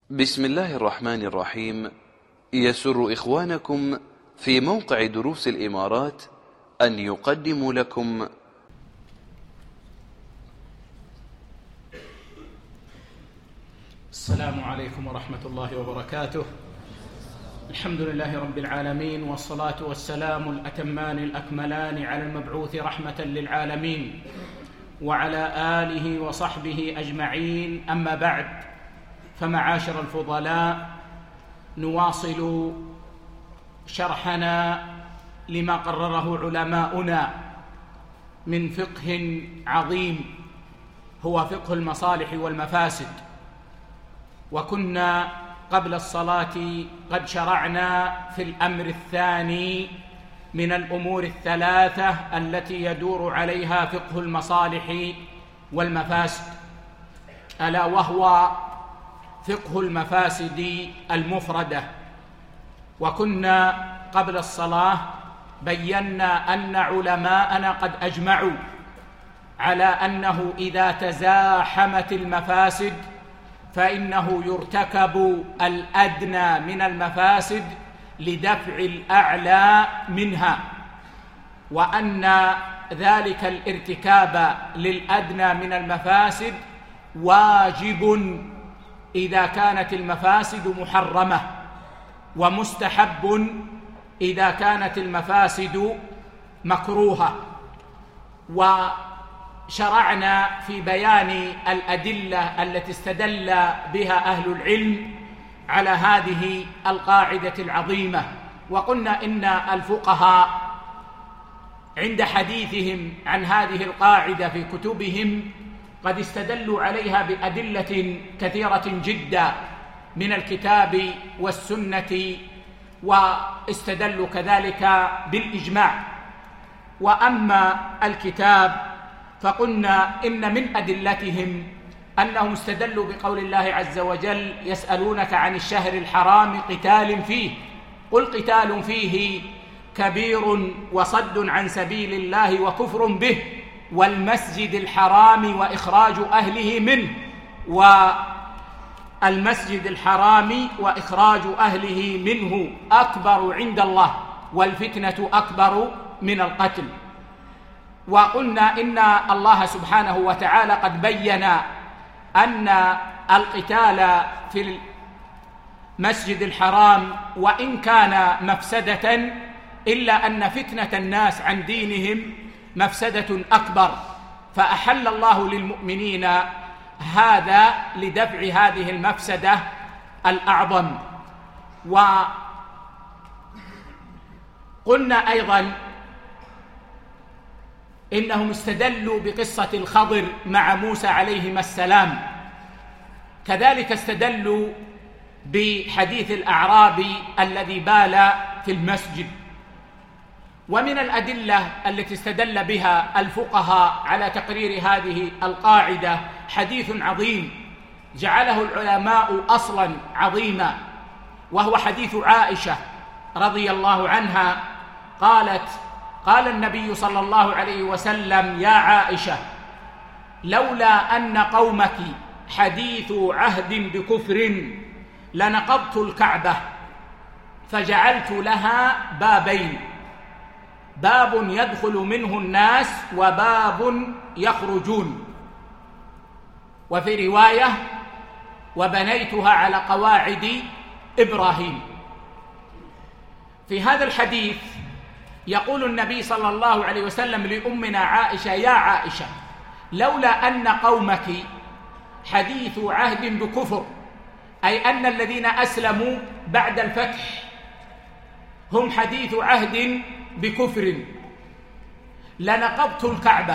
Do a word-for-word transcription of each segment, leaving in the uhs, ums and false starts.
بسم الله الرحمن الرحيم. يسر إخوانكم في موقع دروس الإمارات أن يقدموا لكم السلام عليكم ورحمة الله وبركاته. الحمد لله رب العالمين، والصلاة والسلام الأتمان الأكملان على المبعوث رحمة للعالمين وعلى آله وصحبه أجمعين. أما بعد، فمعاشر الفضلاء، نواصل شرحنا لما قرره علماؤنا من فقه عظيم هو فقه المصالح والمفاسد. وكنا قبل الصلاة قد شرعنا في الأمر الثاني من الأمور الثلاثة التي يدور عليها فقه المصالح والمفاسد، ألا وهو فقه المفاسد المفردة. وكنا قبل الصلاة بينا أن علماءنا قد أجمعوا على أنه إذا تزاحمت المفاسد فإنه يرتكب الأدنى من المفاسد لدفع الأعلى منها، وأن ذلك الارتكاب للأدنى من المفاسد واجب إذا كانت المفاسد محرمة، ومستحب إذا كانت المفاسد مكروهة. وشرعنا في بيان الأدلة التي استدل بها أهل العلم على هذه القاعدة العظيمة. وقلنا إن الفقهاء عند حديثهم عن هذه القاعدة في كتبهم قد استدلوا عليها بأدلة كثيرة جدا من الكتاب والسنة، واستدلوا كذلك بالإجماع. وأما الكتاب فقلنا إن من أدلتهم أنهم استدلوا بقول الله عز وجل: يسألونك عن الشهر الحرام قتال فيه قل قتال فيه كبير وصد عن سبيل الله وكفر به والمسجد الحرام وإخراج أهله منه والمسجد الحرام وإخراج أهله منه أكبر عند الله والفتنة أكبر من القتل. وقلنا إن الله سبحانه وتعالى قد بين أن القتال في المسجد الحرام وإن كان مفسدة إلا أن فتنة الناس عن دينهم مفسدة أكبر، فأحل الله للمؤمنين هذا لدفع هذه المفسدة الأعظم. وقلنا أيضا إنهم استدلوا بقصة الخضر مع موسى عليهما السلام، كذلك استدلوا بحديث الأعرابي الذي بال في المسجد. ومن الأدلة التي استدل بها الفقهاء على تقرير هذه القاعدة حديث عظيم جعله العلماء أصلا عظيما، وهو حديث عائشة رضي الله عنها قالت: قال النبي صلى الله عليه وسلم: يا عائشة، لولا أن قومك حديث عهد بكفر لنقضت الكعبة فجعلت لها بابين، باب يدخل منه الناس وباب يخرجون. وفي رواية: وبنيتها على قواعد إبراهيم. في هذا الحديث يقول النبي صلى الله عليه وسلم لأمنا عائشة: يا عائشة، لولا أن قومك حديث عهد بكفر، أي أن الذين أسلموا بعد الفتح هم حديث عهد بكفر، لنقضت الكعبة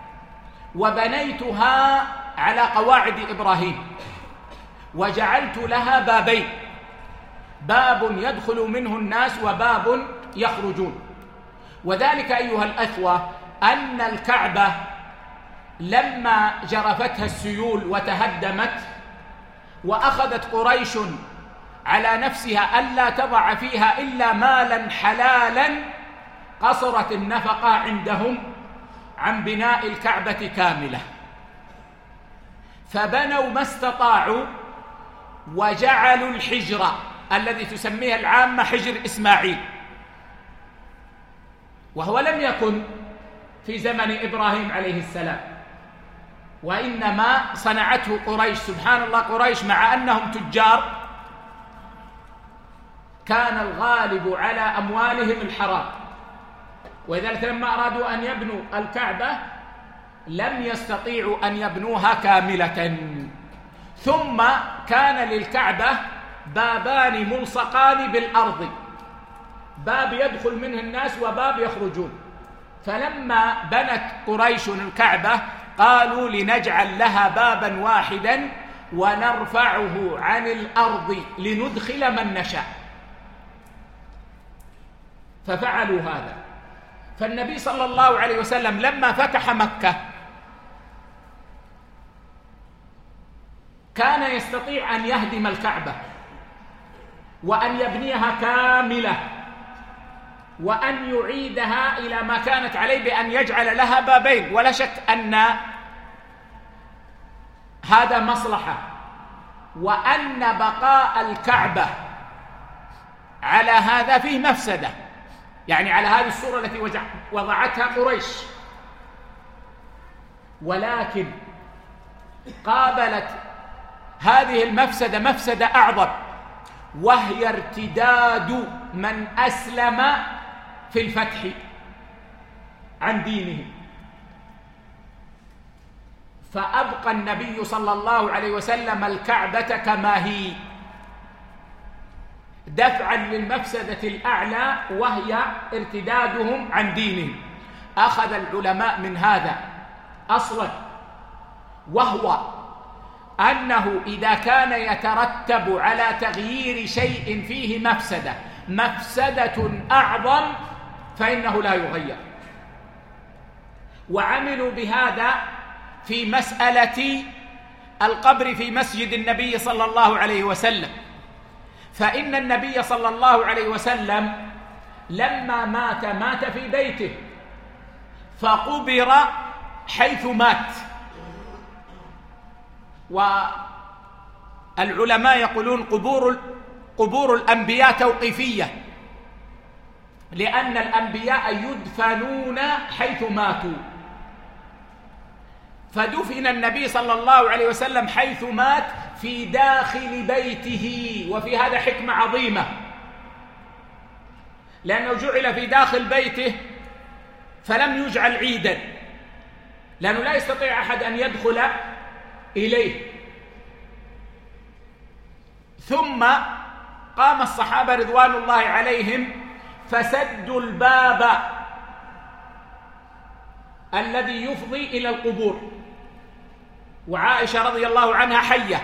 وبنيتها على قواعد إبراهيم وجعلت لها بابين، باب يدخل منه الناس وباب يخرجون. وذلك أيها الأخوة أن الكعبة لما جرفتها السيول وتهدمت وأخذت قريش على نفسها ألا تضع فيها إلا مالا حلالا، قصرت النفقة عندهم عن بناء الكعبة كاملة، فبنوا ما استطاعوا وجعلوا الحجر الذي تسميه العامة حجر إسماعيل، وهو لم يكن في زمن إبراهيم عليه السلام، وإنما صنعته قريش. سبحان الله، قريش مع أنهم تجار كان الغالب على أموالهم الحرام، ولذلك لما أرادوا أن يبنوا الكعبة لم يستطيعوا أن يبنوها كاملة. ثم كان للكعبة بابان ملصقان بالأرض، باب يدخل منه الناس وباب يخرجون. فلما بنت قريش الكعبة قالوا لنجعل لها بابا واحدا ونرفعه عن الأرض لندخل من نشاء، ففعلوا هذا. فالنبي صلى الله عليه وسلم لما فتح مكة كان يستطيع أن يهدم الكعبة وأن يبنيها كاملة وأن يعيدها إلى ما كانت عليه بأن يجعل لها بابين، ولا شك أن هذا مصلحة، وأن بقاء الكعبة على هذا فيه مفسدة، يعني على هذه الصورة التي وضعتها قريش. ولكن قابلت هذه المفسدة مفسدة أعظم، وهي ارتداد من أسلم في الفتح عن دينه. فأبقى النبي صلى الله عليه وسلم الكعبة كما هي دفعا للمفسدة الأعلى وهي ارتدادهم عن دينهم. أخذ العلماء من هذا أصلا، وهو أنه إذا كان يترتب على تغيير شيء فيه مفسدة مفسدة أعظم فإنه لا يغير. وعملوا بهذا في مسألة القبر في مسجد النبي صلى الله عليه وسلم، فإن النبي صلى الله عليه وسلم لما مات مات في بيته فقبر حيث مات. والعلماء يقولون قبور قبور الأنبياء توقيفية، لأن الأنبياء يدفنون حيث ماتوا، فدفن النبي صلى الله عليه وسلم حيث مات في داخل بيته. وفي هذا حكمة عظيمة، لأنه جعل في داخل بيته فلم يجعل عيدا، لأنه لا يستطيع أحد أن يدخل إليه. ثم قام الصحابة رضوان الله عليهم فسدوا الباب الذي يفضي إلى القبور، وعائشة رضي الله عنها حية.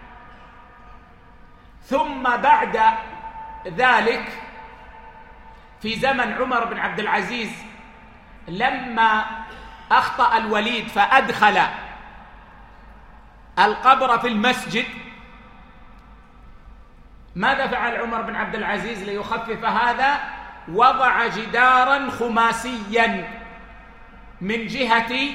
ثم بعد ذلك في زمن عمر بن عبد العزيز لما أخطأ الوليد فأدخل القبر في المسجد، ماذا فعل عمر بن عبد العزيز ليخفف هذا؟ وضع جدارا خماسيا من جهة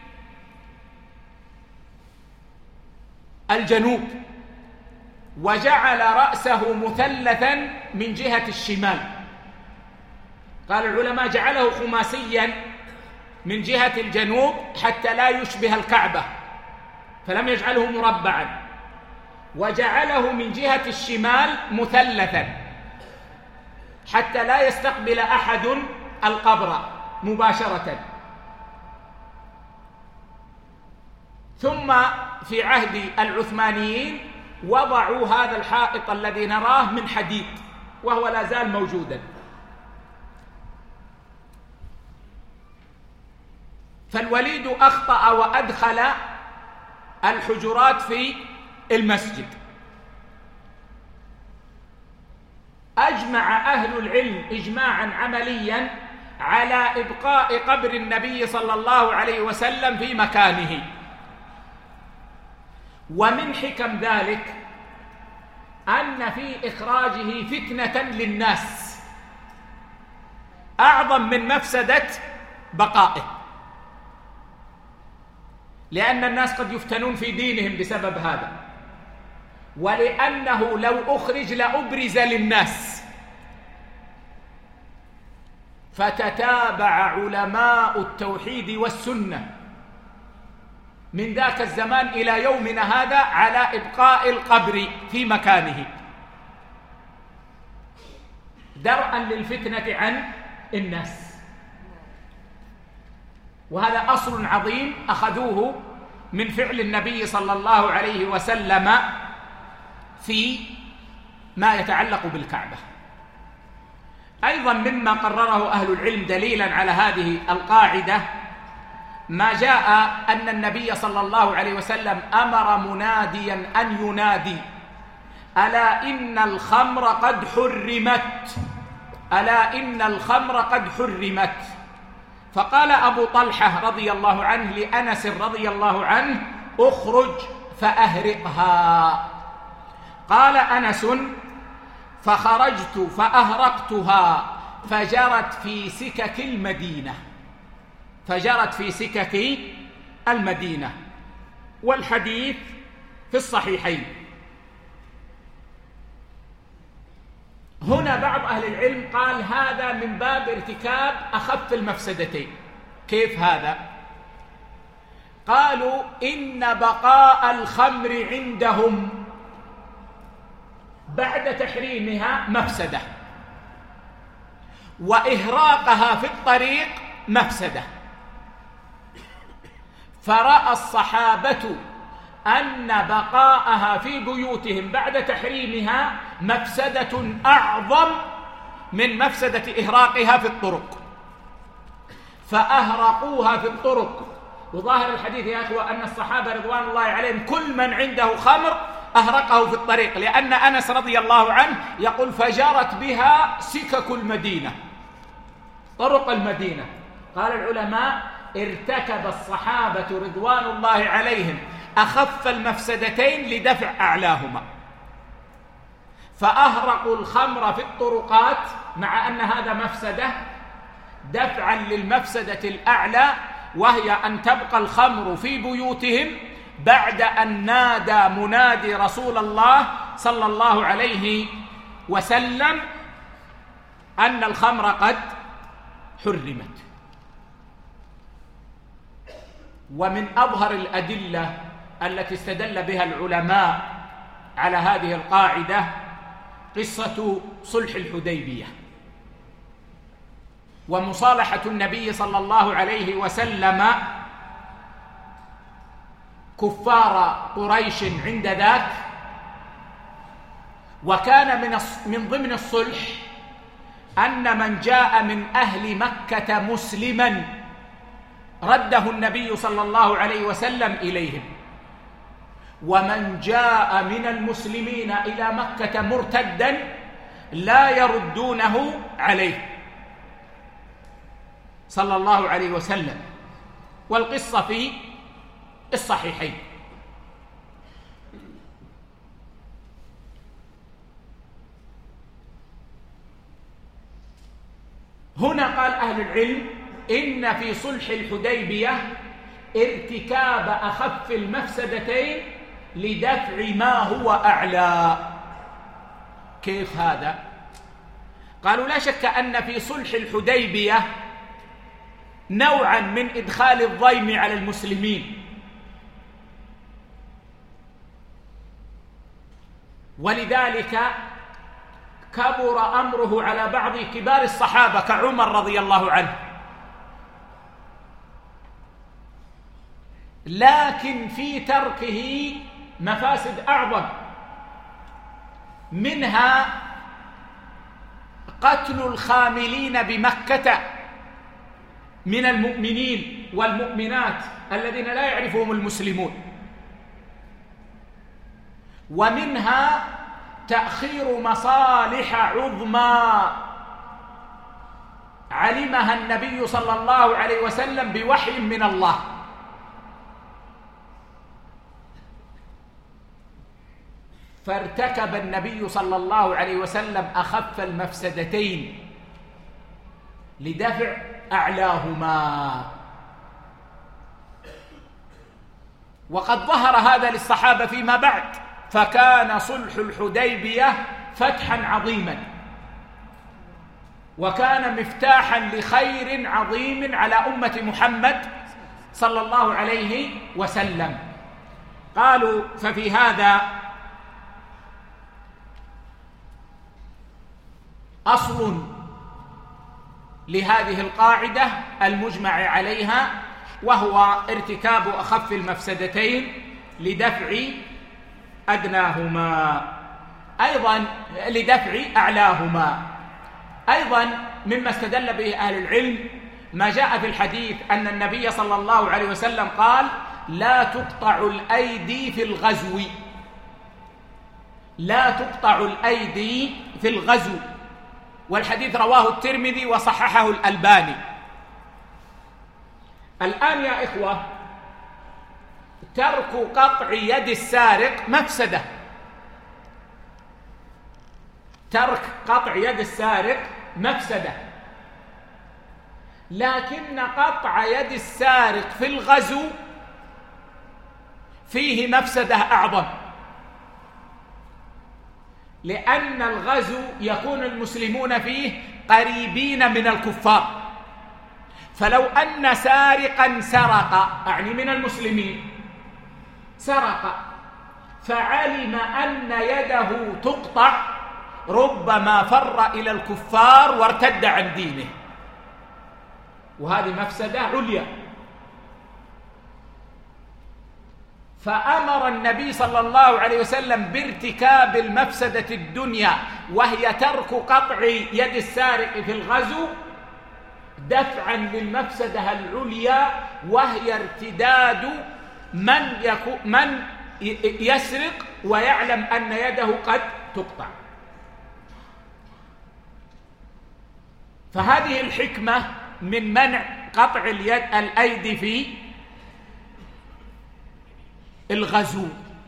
الجنوب، وجعل رأسه مثلثا من جهة الشمال. قال العلماء جعله خماسيا من جهة الجنوب حتى لا يشبه الكعبة، فلم يجعله مربعا، وجعله من جهة الشمال مثلثا حتى لا يستقبل أحد القبر مباشرة. ثم في عهد العثمانيين وضعوا هذا الحائط الذي نراه من حديد، وهو لا زال موجودا. فالوليد أخطأ وأدخل الحجرات في المسجد. أجمع أهل العلم إجماعا عمليا على إبقاء قبر النبي صلى الله عليه وسلم في مكانه. ومن حكم ذلك أن في إخراجه فتنة للناس أعظم من مفسدة بقائه، لأن الناس قد يفتنون في دينهم بسبب هذا. ولأنه لو أخرج لأبرز للناس. فتتابع علماء التوحيد والسنة من ذاك الزمان إلى يومنا هذا على إبقاء القبر في مكانه درءا للفتنة عن الناس. وهذا أصل عظيم أخذوه من فعل النبي صلى الله عليه وسلم في ما يتعلق بالكعبة. أيضا مما قرره أهل العلم دليلا على هذه القاعدة ما جاء أن النبي صلى الله عليه وسلم أمر مناديا أن ينادي: ألا إن الخمر قد حرمت، ألا إن الخمر قد حرمت. فقال أبو طلحة رضي الله عنه لأنس رضي الله عنه: اخرج فأهرقها. قال أنس: فخرجت فأهرقتها فجرت في سكك المدينة، فجرت في سكك المدينة. والحديث في الصحيحين. هنا بعض أهل العلم قال هذا من باب ارتكاب أخف المفسدتين. كيف هذا؟ قالوا إن بقاء الخمر عندهم بعد تحريمها مفسدة، وإهراقها في الطريق مفسدة. فرأى الصحابة أن بقاءها في بيوتهم بعد تحريمها مفسدة أعظم من مفسدة إهراقها في الطرق، فأهرقوها في الطرق. وظاهر الحديث يا أخوة أن الصحابة رضوان الله عليهم كل من عنده خمر أهرقه في الطريق، لأن أنس رضي الله عنه يقول: فجرت بها سكك المدينة، طرق المدينة. قال العلماء: ارتكب الصحابة رضوان الله عليهم أخف المفسدتين لدفع أعلاهما، فأهرقوا الخمر في الطرقات مع أن هذا مفسدة دفعا للمفسدة الأعلى، وهي أن تبقى الخمر في بيوتهم بعد أن نادى منادي رسول الله صلى الله عليه وسلم أن الخمر قد حرمت. ومن أظهر الأدلة التي استدل بها العلماء على هذه القاعدة قصة صلح الحديبية ومصالحة النبي صلى الله عليه وسلم كفار قريش عند ذاك. وكان من من ضمن الصلح أن من جاء من أهل مكة مسلما رده النبي صلى الله عليه وسلم إليهم، ومن جاء من المسلمين إلى مكة مرتدا لا يردونه عليه صلى الله عليه وسلم. والقصة في الصحيحين. هنا قال أهل العلم إن في صلح الحديبية ارتكاب أخف المفسدتين لدفع ما هو أعلى. كيف هذا؟ قالوا: لا شك أن في صلح الحديبية نوعا من إدخال الضيم على المسلمين، ولذلك كبر أمره على بعض كبار الصحابة كعمر رضي الله عنه. لكن في تركه مفاسد أعظم، منها قتل الخاملين بمكة من المؤمنين والمؤمنات الذين لا يعرفهم المسلمون، ومنها تأخير مصالح عظمى علمها النبي صلى الله عليه وسلم بوحي من الله. فارتكب النبي صلى الله عليه وسلم أخف المفسدتين لدفع أعلاهما. وقد ظهر هذا للصحابة فيما بعد، فكان صلح الحديبية فتحا عظيما، وكان مفتاحا لخير عظيم على أمة محمد صلى الله عليه وسلم. قالوا ففي هذا أصل لهذه القاعدة المجمع عليها، وهو ارتكاب أخف المفسدتين لدفع أدناهما، أيضا لدفع أعلاهما. أيضا مما استدل به أهل العلم ما جاء في الحديث أن النبي صلى الله عليه وسلم قال: لا تقطع الأيدي في الغزو، لا تقطع الأيدي في الغزو، والحديث رواه الترمذي وصححه الألباني. الآن يا إخوة، ترك قطع يد السارق مفسدة، ترك قطع يد السارق مفسدة، لكن قطع يد السارق في الغزو فيه مفسدة أعظم، لأن الغزو يكون المسلمون فيه قريبين من الكفار، فلو أن سارقا سرق، أعني من المسلمين سرق، فعلم أن يده تقطع، ربما فر إلى الكفار وارتد عن دينه، وهذه مفسدة عليا. فأمر النبي صلى الله عليه وسلم بارتكاب المفسدة الدنيا، وهي ترك قطع يد السارق في الغزو، دفعا للمفسدة العليا، وهي ارتداد من, يكو من يسرق ويعلم أن يده قد تقطع. فهذه الحكمة من منع قطع اليد الأيدي في الغزو.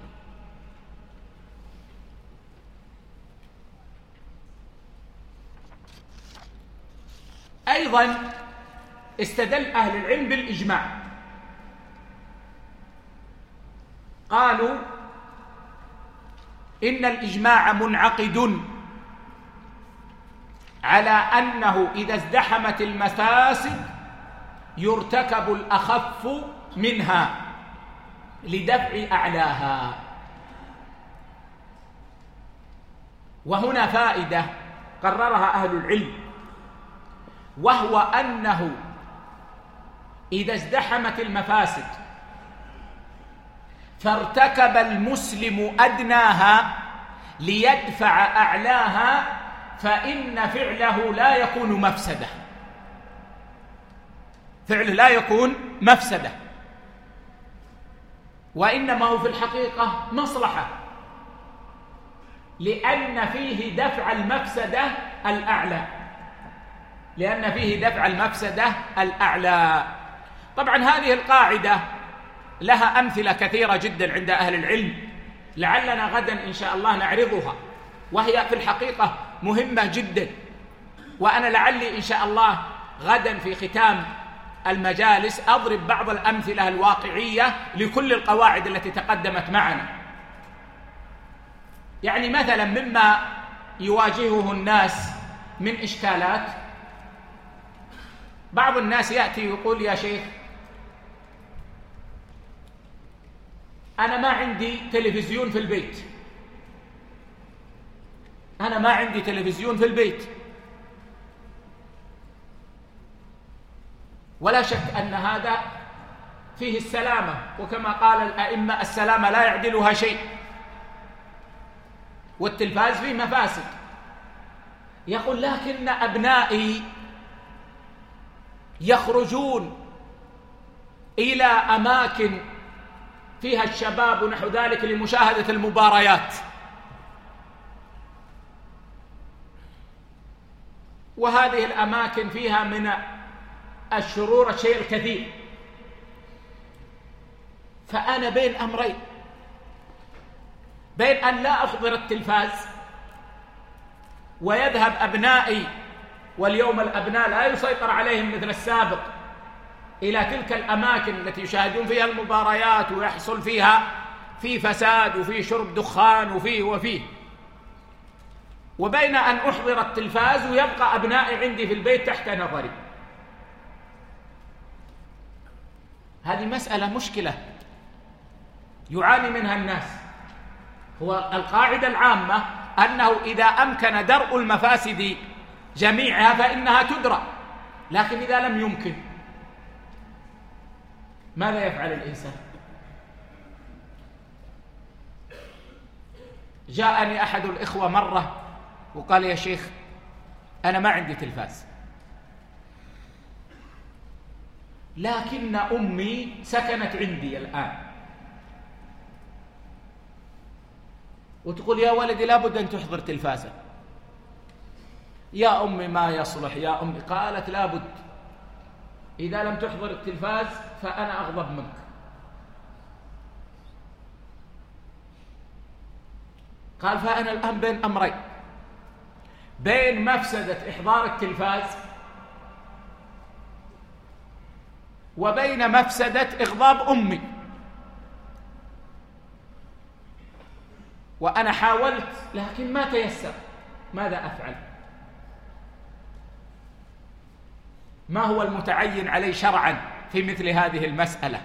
أيضا استدل أهل العلم بالإجماع، قالوا إن الإجماع منعقد على أنه إذا ازدحمت المفاسد يرتكب الأخف منها لدفع أعلاها. وهنا فائدة قررها أهل العلم، وهو أنه إذا ازدحمت المفاسد فارتكب المسلم أدناها ليدفع أعلاها، فإن فعله لا يكون مفسدة، فعله لا يكون مفسدة، وإنما هو في الحقيقة مصلحة، لأن فيه دفع المفسدة الأعلى، لأن فيه دفع المفسدة الأعلى. طبعا هذه القاعدة لها أمثلة كثيرة جدا عند أهل العلم، لعلنا غدا إن شاء الله نعرضها، وهي في الحقيقة مهمة جدا. وأنا لعلي إن شاء الله غدا في ختام المجالس أضرب بعض الأمثلة الواقعية لكل القواعد التي تقدمت معنا. يعني مثلا مما يواجهه الناس من إشكالات، بعض الناس يأتي يقول: يا شيخ أنا ما عندي تلفزيون في البيت، أنا ما عندي تلفزيون في البيت. ولا شك أن هذا فيه السلامة، وكما قال الأئمة السلامة لا يعدلها شيء، والتلفاز فيه مفاسد. يقول: لكن أبنائي يخرجون إلى أماكن فيها الشباب ونحو ذلك لمشاهدة المباريات، وهذه الأماكن فيها من الشرور الشيء الكثير، فأنا بين أمرين، بين أن لا أحضر التلفاز ويذهب أبنائي، واليوم الأبناء لا يسيطر عليهم مثل السابق، إلى تلك الأماكن التي يشاهدون فيها المباريات ويحصل فيها في فساد وفي شرب دخان وفيه وفيه، وبين أن أحضر التلفاز ويبقى أبنائي عندي في البيت تحت نظري. هذه مسألة مشكلة يعاني منها الناس. هو القاعدة العامة أنه إذا أمكن درء المفاسد جميعها فإنها تدرى، لكن إذا لم يمكن ماذا يفعل الإنسان؟ جاءني أحد الإخوة مرة وقال يا شيخ أنا ما عندي تلفاز، لكن أمي سكنت عندي الآن وتقول يا ولدي لابد أن تحضر تلفازا. يا أمي ما يصلح يا أمي. قالت لابد، إذا لم تحضر التلفاز فأنا أغضب منك. قال فأنا الآن بين أمرين، بين مفسدة إحضار التلفاز وبين مفسدة إغضاب أمي، وأنا حاولت لكن ما تيسر، ماذا أفعل؟ ما هو المتعين علي شرعا في مثل هذه المسألة؟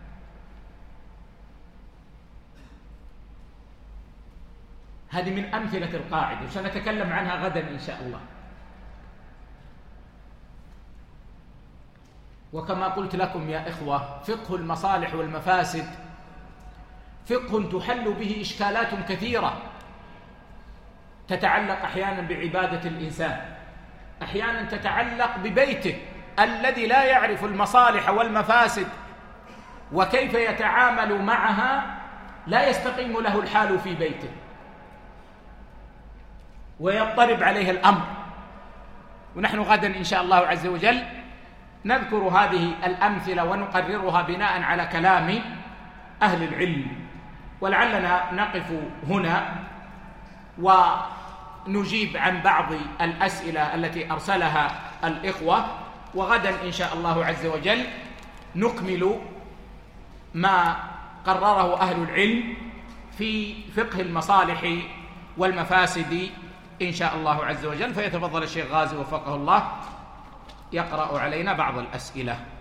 هذه من أمثلة القاعدة وسنتكلم عنها غدا إن شاء الله. وكما قلت لكم يا إخوة، فقه المصالح والمفاسد فقه تحل به إشكالات كثيرة تتعلق أحيانا بعبادة الإنسان، أحيانا تتعلق ببيته الذي لا يعرف المصالح والمفاسد وكيف يتعامل معها، لا يستقيم له الحال في بيته ويضطرب عليه الأمر. ونحن غدا إن شاء الله عز وجل نذكر هذه الأمثلة ونقررها بناء على كلام أهل العلم، ولعلنا نقف هنا ونجيب عن بعض الأسئلة التي أرسلها الإخوة، وغدا إن شاء الله عز وجل نكمل ما قرره أهل العلم في فقه المصالح والمفاسد إن شاء الله عز وجل. فيتفضل الشيخ غازي وفقه الله يقرأ علينا بعض الأسئلة.